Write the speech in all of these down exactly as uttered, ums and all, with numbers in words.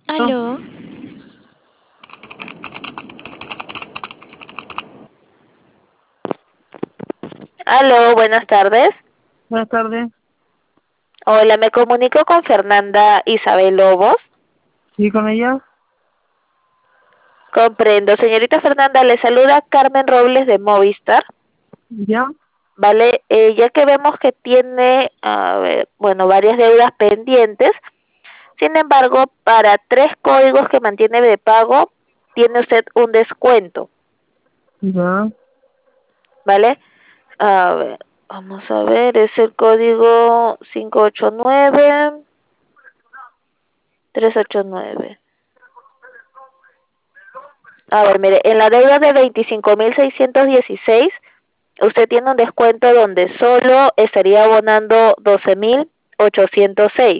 ¿No? Aló, Aló, buenas tardes. Buenas tardes. Hola, me comunico con Fernanda Isabel Lobos. ¿Sí con ella? Comprendo. Señorita Fernanda, le saluda Carmen Robles de Movistar. ¿Ya? Vale, eh, ya que vemos que tiene, a ver, bueno, varias deudas pendientes. Sin embargo, para tres códigos que mantiene de pago, tiene usted un descuento. ¿Ya? ¿Vale? A ver, vamos a ver, es el código cinco ocho nueve tres ocho nueve. A ver, mire, en la deuda de veinticinco mil seiscientos dieciséis, usted tiene un descuento donde solo estaría abonando doce mil ochocientos seis,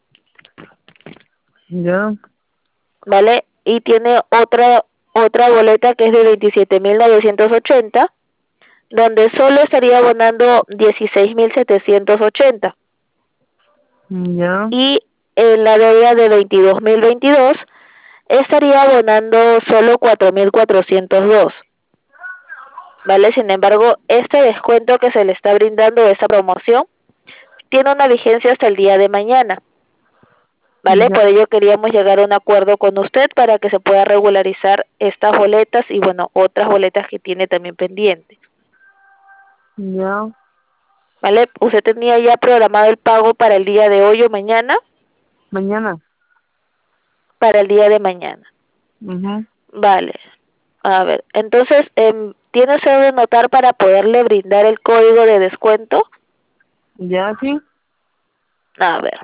¿Ya? ¿vale? Y tiene otra otra boleta que es de veintisiete mil novecientos ochenta, donde solo estaría abonando dieciséis mil setecientos ochenta. ¿Ya? Y en la deuda de veintidós mil veintidós estaría abonando solo cuatro mil cuatrocientos dos. ¿Vale? Sin embargo, este descuento que se le está brindando, esa promoción, tiene una vigencia hasta el día de mañana, ¿vale? ¿Ya? Por ello queríamos llegar a un acuerdo con usted para que se pueda regularizar estas boletas y, bueno, otras boletas que tiene también pendientes, ¿Ya? ¿vale? ¿Usted tenía ya programado el pago para el día de hoy o mañana? ¿Mañana? Para el día de mañana. Mhm. Vale. A ver, entonces, eh, ¿tiene usted de anotar para poderle brindar el código de descuento? ¿Ya? ¿Sí? A ver.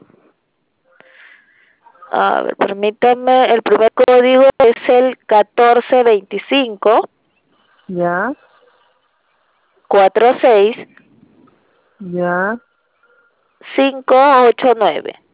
A ver, permítame, el primer código es el catorce veinticinco ¿Ya? cuarenta y seis ¿Ya? cinco ochenta y nueve.